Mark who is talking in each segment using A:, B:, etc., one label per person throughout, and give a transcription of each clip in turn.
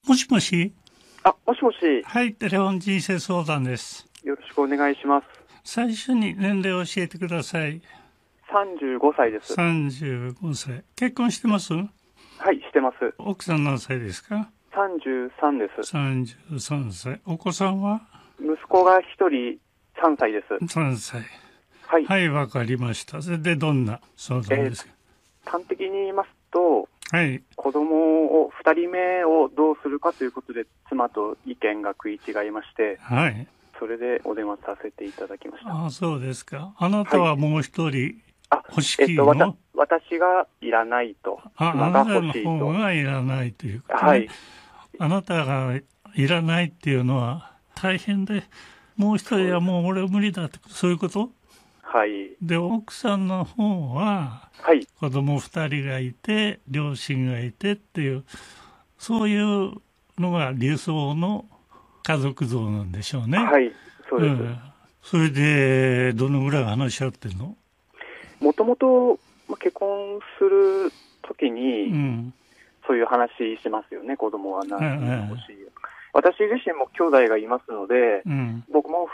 A: もしもし。
B: もしもし。
A: はい、テレフォン人生相談です。
B: よろしくお願いします。
A: 最初に年齢を教えてください。
B: 35歳です。
A: 35歳。結婚してます？
B: はい、してます。
A: 奥さん何歳ですか
B: 33です。
A: 33歳。お子さんは？
B: 息子が1人3歳です。
A: 3歳。
B: はい。
A: はい、わかりました。それでどんな相談ですか？
B: 端的に言いますと、
A: はい。
B: 子供を2人目をどうするかということで妻と意見が食い違いまして、
A: はい。
B: それでお電話させていただきました。
A: そうですか。あなたはもう一人欲しいの？
B: 私がいらないと。
A: あなたの方がいらないということね。はい。あなたがいらないっていうのは大変で、もう一人はもう俺無理だって、そういうこと？
B: はい。
A: で、奥さんの方は、
B: はい、
A: 子供2人がいて、両親がいてっていう、そういうのが理想の家族像なんでしょうね。
B: はい、そうです。
A: それで、どのぐらい話し合ってんの？
B: もともと結婚するときに、そういう話しますよね。子供は何人欲しい。私自身も兄弟がいますので、僕も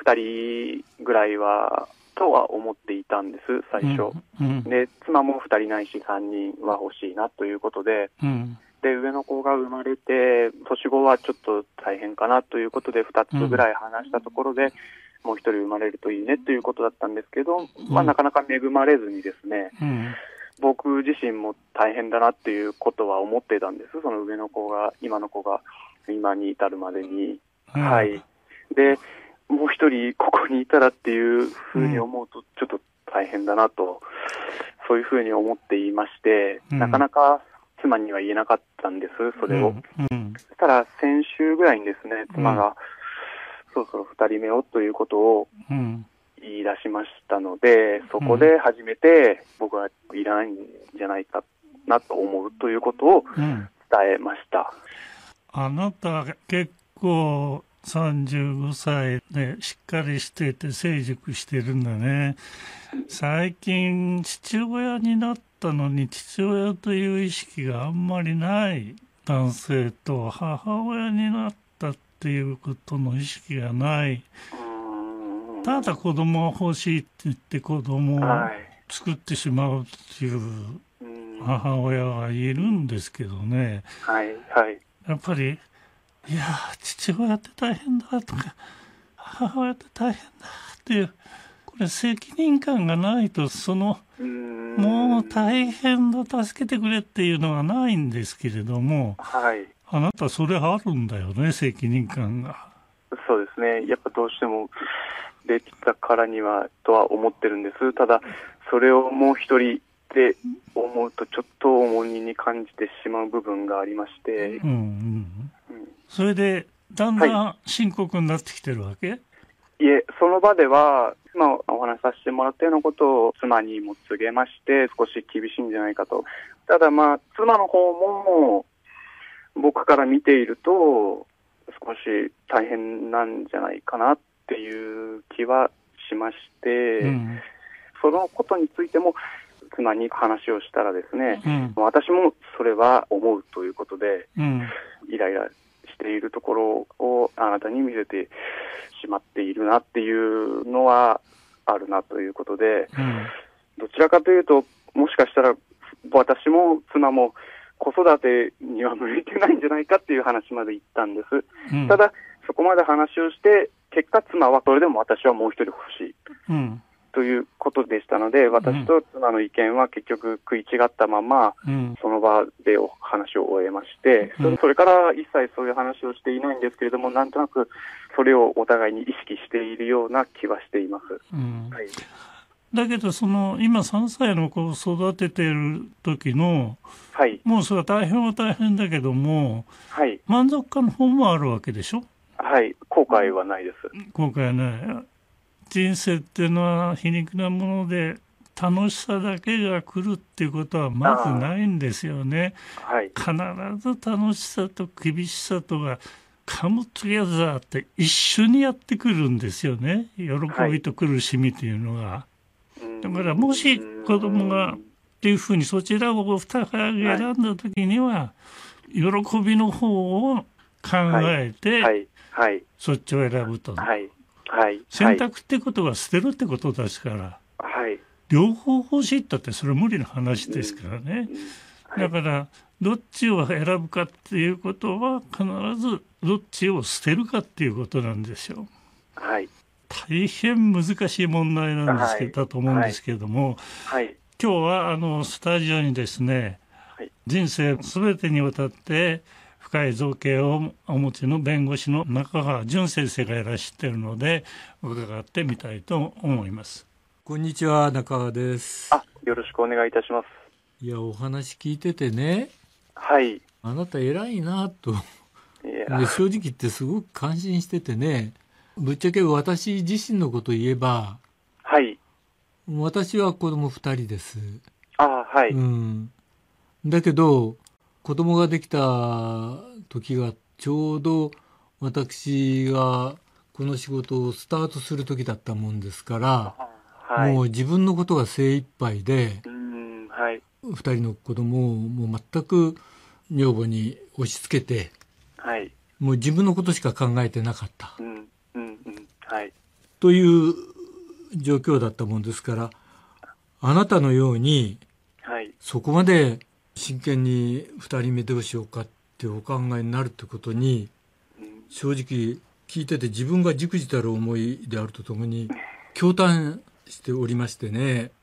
B: 2人ぐらいはとは思っていたんです、最初。で、妻も2人ないし3人は欲しいなということで、で、上の子が生まれて、年子はちょっと大変かなということで、2つぐらい話したところで、もう1人生まれるといいねということだったんですけど、なかなか恵まれずにですね、僕自身も大変だなっていうことは思っていたんです。その上の子が、今の子が今に至るまでに。はい。で、もう一人ここにいたらっていうふうに思うとちょっと大変だなと、そういうふうに思っていまして、なかなか妻には言えなかったんです、それを。そしたら先週ぐらいにですね、妻がそろそろ2人目をということを言い出しましたので、そこで初めて僕はいらないんじゃないかなと思うということを伝えました。
A: あなた結構35歳でしっかりしていて成熟してるんだね。最近父親になったのに父親という意識があんまりない男性と、母親になったっていうことの意識がない。ただ子供が欲しいって言って子供を作ってしまうっていう母親がいるんですけどね。やっぱりいや父親って大変だとか母親って大変だっていう、これ責任感がないと、もう大変だ助けてくれっていうのがないんですけれども、あなたそれあるんだよね、責任感が。
B: そうですね。やっぱどうしてもできたからにはとは思ってるんです。ただそれをもう一人で思うとちょっと重荷に感じてしまう部分がありまして、
A: それでだんだん深刻になってきてるわけ？
B: いえ、その場では今お話しさせてもらったようなことを妻にも告げまして、少し厳しいんじゃないかと。ただ妻の方も僕から見ていると少し大変なんじゃないかなっていう気はしまして、そのことについても妻に話をしたらですね、私もそれは思うということで、イライラしているところをあなたに見せてしまっているなっていうのはあるなということで、どちらかというともしかしたら私も妻も子育てには向いてないんじゃないかっていう話まで言ったんです。ただそこまで話をして結果妻はそれでも私はもう一人欲しい、ということでしたので、私と妻の意見は結局食い違ったまま、その場で話を終えまして、それから一切そういう話をしていないんですけれども、なんとなくそれをお互いに意識しているような気はしています。
A: だけど今3歳の子を育てている時の、もうそれは大変は大変だけども、満足感の方もあるわけでしょ？
B: 後悔はないです。
A: 後悔はない。人生っていうのは皮肉なもので、楽しさだけが来るっていうことはまずないんですよね。必ず楽しさと厳しさとがカムトゥゲザーって一緒にやってくるんですよね。喜びと苦しみというのが。だからもし子供がっていうふうにそちらを2人選んだ時には、喜びの方を考えて、そっちを選ぶと。選択ってことは捨てるってことですから、両方欲しいったってそれ無理な話ですからね。だからどっちを選ぶかっていうことは必ずどっちを捨てるかっていうことなんですよ。大変難しい問題なんですけど、だと思うんですけれども、今日はスタジオにですね、人生全てにわたって深い造形をお持ちの弁護士の中川淳先生がいらっしゃっているので伺ってみたいと思います。
C: こんにちは、中川です。
B: よろしくお願いいたします。
C: いや、お話聞いててね、あなた偉いなと正直言ってすごく感心しててね、ぶっちゃけ私自身のこと言えば、私は子供2人です。だけど子供ができた時がちょうど私がこの仕事をスタートする時だったもんですから、もう自分のことが精一杯で、2人の子供をもう全く女房に押し付けて、もう自分のことしか考えてなかった、という状況だったもんですから、あなたのように、そこまで真剣に2人目どうしようかってお考えになるってことに、正直聞いてて自分がじくじたる思いであるとともに驚嘆しておりましてね。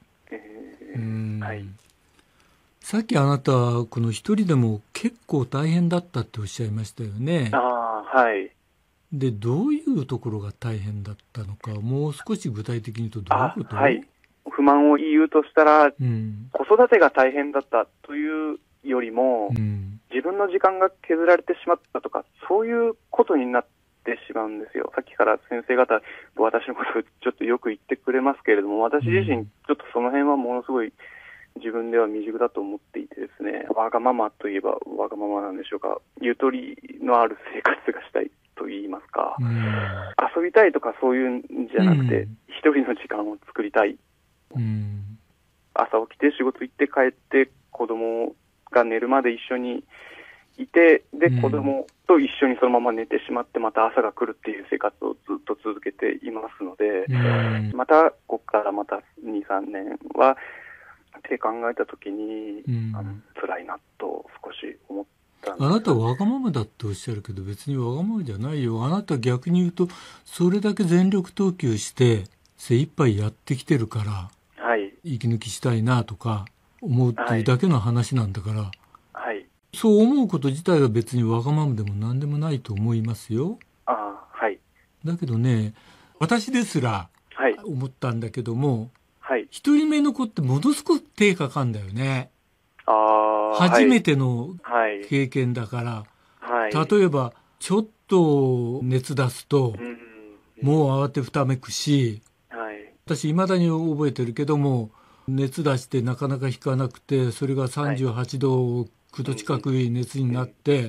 C: さっきあなたこの一人でも結構大変だったっておっしゃいましたよね。で、どういうところが大変だったのか、もう少し具体的に言うとどういうこと？
B: 不満を言うとしたら、子育てが大変だったというよりも、自分の時間が削られてしまったとか、そういうことになってしまうんですよ。さっきから先生方、私のことをちょっとよく言ってくれますけれども、私自身、ちょっとその辺はものすごい自分では未熟だと思っていてですね、わがままといえばわがままなんでしょうか、ゆとりのある生活がしたいと言いますか、遊びたいとかそういうんじゃなくて、一人の時間を作りたい。朝起きて仕事行って帰って子供が寝るまで一緒にいて、で子供と一緒にそのまま寝てしまってまた朝が来るっていう生活をずっと続けていますので、またここからまた 2,3 年はって考えた時に、辛いなと少し思ったんです。
C: あなたはわがままだっておっしゃるけど、別にわがままじゃないよ。あなた逆に言うとそれだけ全力投球して精一杯やってきてるから、息抜きしたいなとか思うっていうだけの話なんだから、そう思うこと自体は別にわがままでも何でもないと思いますよ。だけどね、私ですら思ったんだけども、一人目の子ってものすごく手かかんだよね。初めての経験だから、例えばちょっと熱出すと、もう慌てふためくし、私未だに覚えてるけども、熱出してなかなか引かなくて、それが38度9度近く熱になって、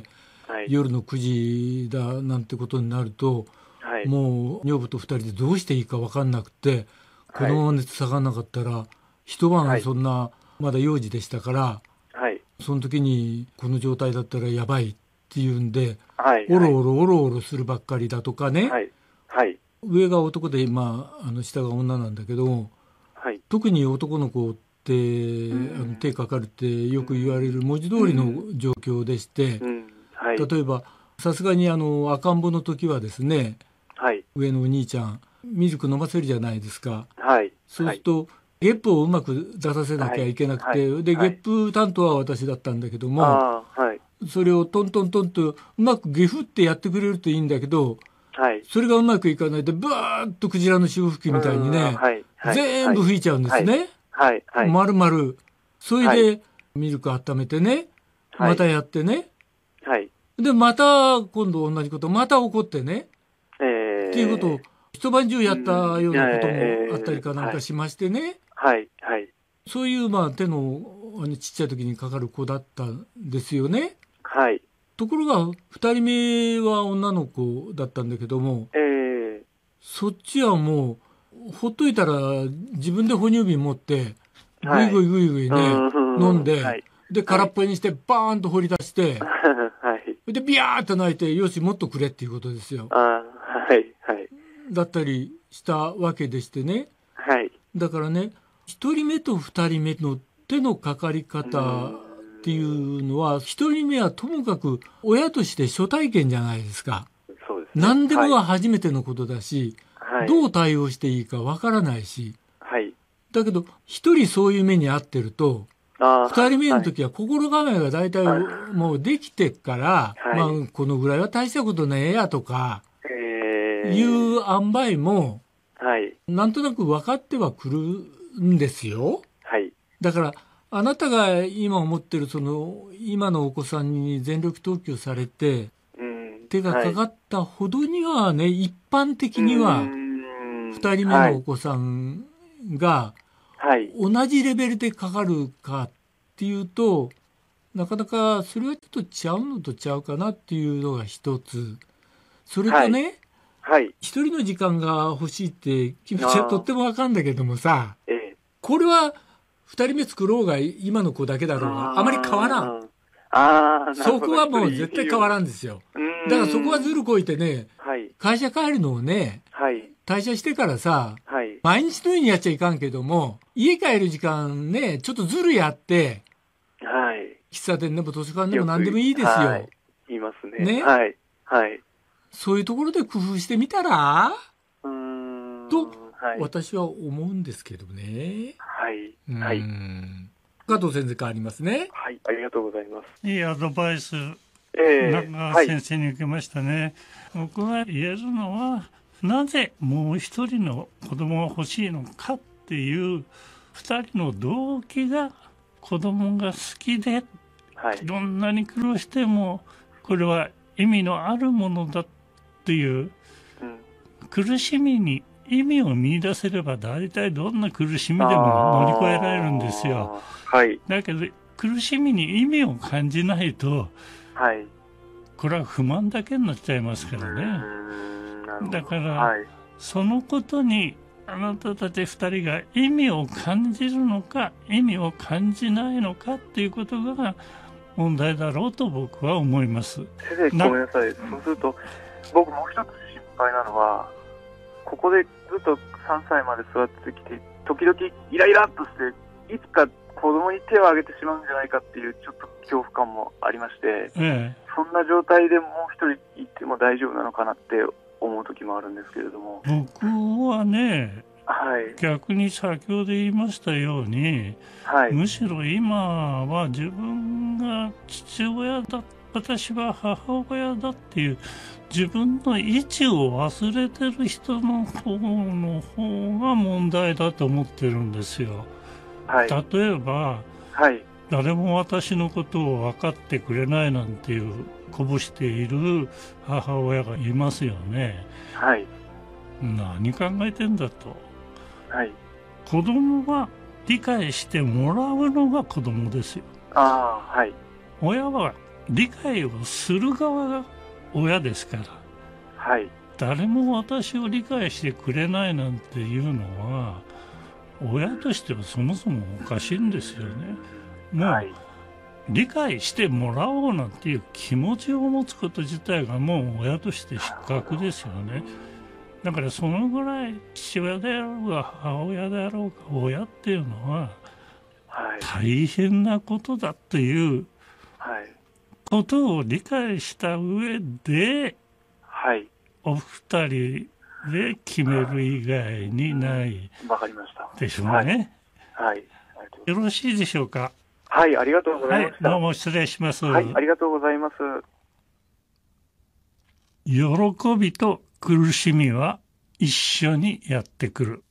C: 夜の9時だなんてことになると、もう女房と2人でどうしていいか分かんなくて、このまま熱下がらなかったら一晩そんな、まだ幼児でしたから、その時にこの状態だったらやばいっていうんで、おろおろするばっかりだとかね、上が男で、下が女なんだけど、特に男の子って手かかるってよく言われる文字通りの状況でして、例えばさすがに赤ん坊の時はですね、上のお兄ちゃんミルク飲ませるじゃないですか。そうするとゲップをうまく出させなきゃいけなくて、でゲップ担当は私だったんだけども、それをトントントンとうまくゲフってやってくれるといいんだけど、それがうまくいかないでバーッとクジラの潮吹きみたいにね、全部吹いちゃうんですね。丸々。それでミルク温めてね、またやってね、でまた今度同じことまた起こってね、っていうことを一晩中やったようなこともあったりかなんかしましてね、そういう手のちっちゃい時にかかる子だったんですよね。ところが2人目は女の子だったんだけども、そっちはもうほっといたら自分で哺乳瓶持ってぐいぐいぐいぐいね、飲んで、で空っぽにしてバーンと掘り出して、 でビヤーっと泣いて、よしもっとくれっていうことですよ。
B: はいはい。
C: だったりしたわけでしてね。
B: はい。
C: だからね、1人目と2人目の手のかかり方っていうのは、1人目はともかく親として初体験じゃないですか。
B: そうですね。
C: 何でもが初めてのことだし、
B: はい、
C: どう対応していいかわからないし。
B: はい。
C: だけど、1人そういう目に遭ってると、2人目の時は心構えが大体もうできてから、まあこのぐらいは大したことねえやとか、いう塩梅も、なんとなく分かってはくるんですよ。
B: はい。
C: だから、あなたが今思ってる今のお子さんに全力投球されて、手がかかったほどにはね、一般的には、2人目のお子さんが、同じレベルでかかるかっていうと、なかなかそれはちょっとちゃうのとちゃうかなっていうのが一つ。それとね、一人の時間が欲しいって気持ちはとってもわかんだけどもさ、これは二人目作ろうが今の子だけだろうがあまり変わらん。そこはもう絶対変わらんですよ。だからそこはずるこいてね、会社帰るのをね、退社してからさ、毎日のようにやっちゃいかんけども、家帰る時間ね、ちょっとずるやって、喫茶店でも図書館でも何でもいいですよ。
B: 言いますね。ね。
C: そういうところで工夫してみたらと、私は思うんですけどね。加藤先生変わりますね。
B: はい、ありがとうございます。
A: いいアドバイス、中先生に受けましたね。僕が言えるのは、なぜもう一人の子供が欲しいのかっていう二人の動機が子供が好きで、どんなに苦労してもこれは意味のあるものだっていう、苦しみに意味を見出せれば大体どんな苦しみでも乗り越えられるんですよ。だけど苦しみに意味を感じないと、これは不満だけになっちゃいますからね。だから、そのことにあなたたち二人が意味を感じるのか意味を感じないのかっていうことが問題だろうと僕は思います。
B: 先生、ごめんなさい。そうすると僕もう一つ心配なのは、ここでずっと3歳まで育ってきて、時々イライラっとしていつか子供に手を挙げてしまうんじゃないかっていうちょっと恐怖感もありまして、そんな状態でもう一人いても大丈夫なのかなって思う時もあるんですけれども。
A: 僕はね、逆に先ほど言いましたように、むしろ今は自分が父親だ、私は母親だっていう自分の位置を忘れてる人の方が問題だと思ってるんですよ。例えば、誰も私のことを分かってくれないなんていうこぼしている母親がいますよね。何考えてんだと。子供は理解してもらうのが子供ですよ。親は理解をする側が親ですから。誰も私を理解してくれないなんていうのは親としてはそもそもおかしいんですよね。もう、理解してもらおうなんていう気持ちを持つこと自体がもう親として失格ですよね。だからそのぐらい父親であろうが母親であろうが親っていうのは大変なことだということを理解した上で、お二人で決める以外にないでしょうね。よろしいでしょうか。
B: ありがとうございました。
A: どうも失礼します。
B: ありがとうございます。
A: 喜びと苦しみは一緒にやってくる。